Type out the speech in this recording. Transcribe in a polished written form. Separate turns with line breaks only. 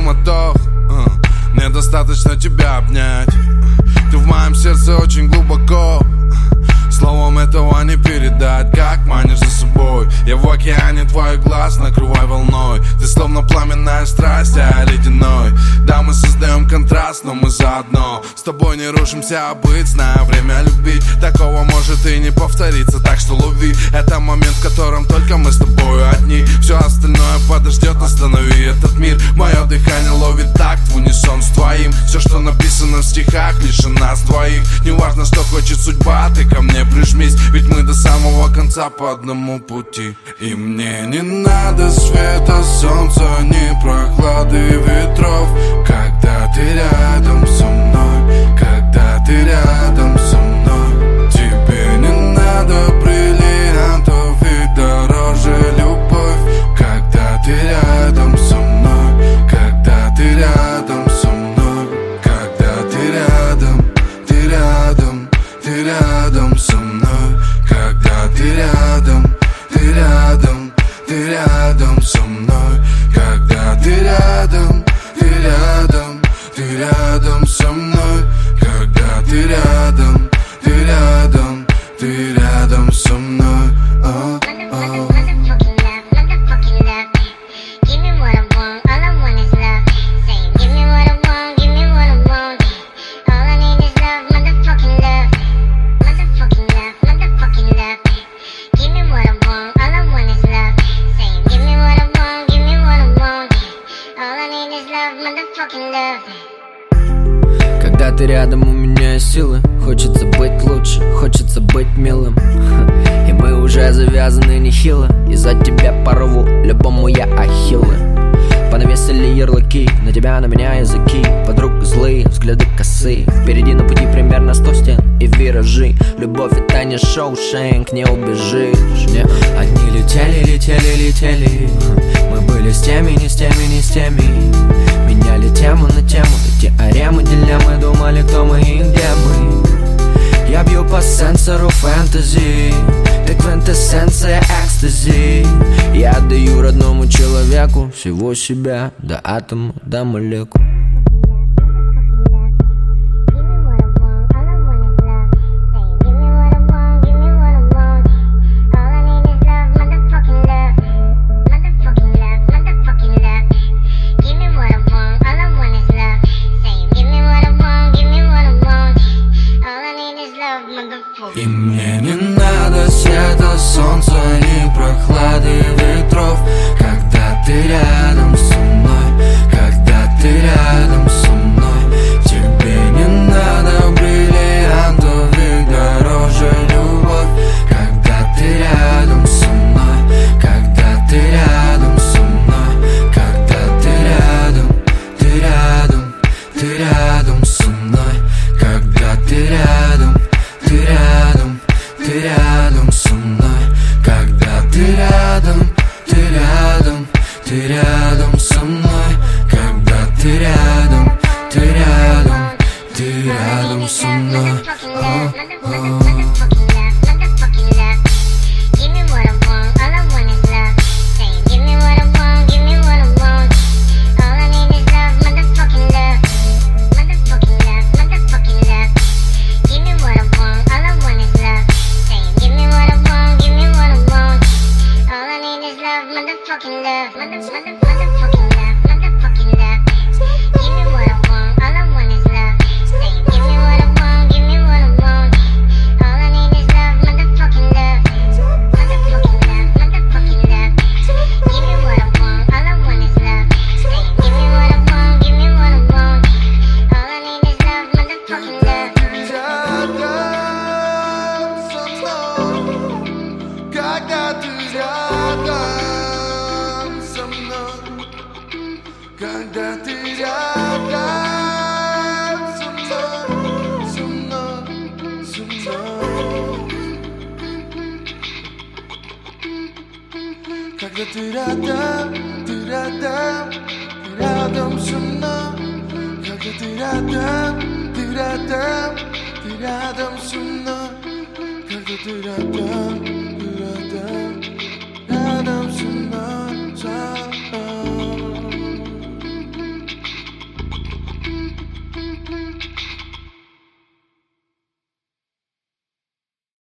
суматох. Мне достаточно тебя обнять. Ты в моем сердце очень глубоко. Словом этого не передать, как манишь за собой. Я в океане твоих глаз, накрывай волной. Ты словно пламенная страсть, а я ледяной. Да, мы создаем контраст, но мы заодно. С тобой не рушимся, а быть, зная время любить. Такого может и не повториться, так что лови. Это момент, в котором только мы с тобой одни. Все остальное подождет, останови этот мир. Мое дыхание ловит такт в унисон с твоим. Все, что написано в стихах, лишь о нас двоих. Неважно, что хочет судьба, ты ко мне прижмись, ведь мы до самого конца по одному пути. И мне не надо света, солнца, ни прохлады ветров. Когда ты рядом со мной, когда ты рядом со мной. Тебе не надо бриллиантов и дороже любовь. Когда ты рядом со мной, когда ты рядом со мной. Когда ты рядом, ты рядом, ты рядом со мной. Когда ты рядом, ты рядом, ты рядом со мной. Когда ты рядом, ты рядом, ты рядом со мной. Когда ты рядом, ты рядом, ты рядом со мной.
Когда ты рядом, у меня есть силы. Хочется быть лучше, хочется быть милым. И мы уже завязаны нехило. Из-за тебя порву любому я ахиллы. Понавесили ярлыки, на тебя, на меня языки. Подруг злые, взгляды косые. Впереди на пути примерно 100 стен и виражи. Любовь это не Шоушенк, не убежишь. Не. Одни летели, летели, летели. Мы были с теми, не с теми, не с теми. Меняли тему на тему, теоремы, дилеммы. Думали, кто мы и где мы. Я бью по сенсору фэнтези. Ты квинтэссенция экстази. Я отдаю родному человеку всего себя, до атома, до молекул.
И мне не надо света, солнца, ни прохлады ветров. Когда ты рядом со мной, когда ты рядом со мной. Тебе не надо бриллиантов и дороже любовь. Когда ты рядом со мной, когда ты рядом со мной. Когда ты рядом, ты рядом, ты рядом со мной. Когда ты рядом, ты рядом, ты рядом со мной. Когда ты рядом, ты рядом, ты рядом со мной. Когда ты рядом, ты рядом, ты рядом со мной.
Motherfucking love, motherfucking love, motherfucking love. Give me what I want, all I want is love. Say, give me what I want, give me what I want. All I need is love, motherfucking love. Motherfucking love, motherfucking love. Give me what I want, all I want is love. Say, give me what I want, give me what I want. All I need is love, motherfucking love.
Когда ты рядом со мной, со мной, со мной. Когда ты рядом, ты рядом, ты рядом со мной. Когда ты рядом, ты рядом, ты рядом со мной. Когда ты рядом.